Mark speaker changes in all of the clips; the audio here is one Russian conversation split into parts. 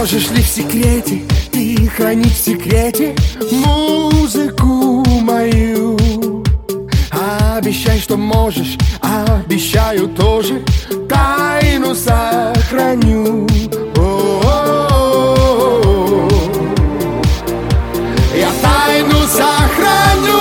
Speaker 1: Можешь ли в секрете ты хранить в секрете музыку мою? Обещай, что можешь, обещаю тоже, тайну сохраню. О-о-о-о. Я тайну сохраню.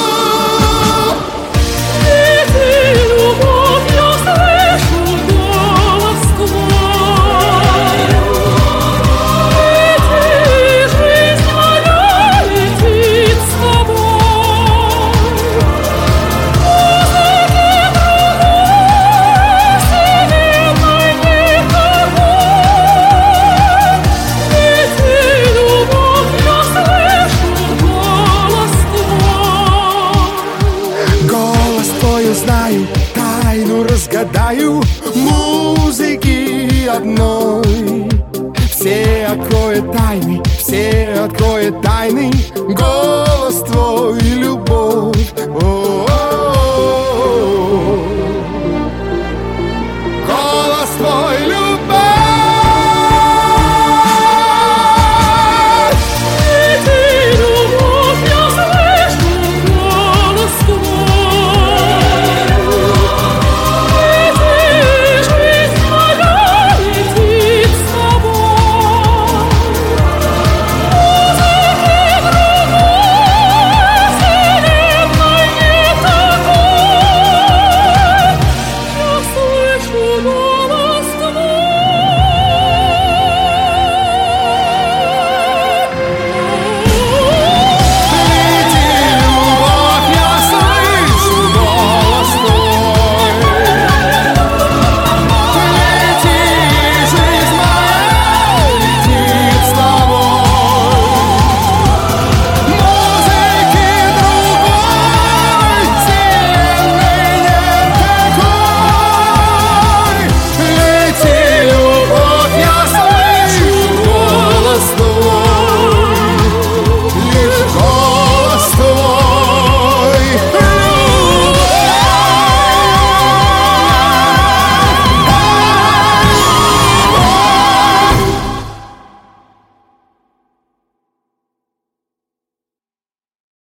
Speaker 1: Знаю, тайну разгадаю музыки одной. Все откроют тайны, голос твой, любовь.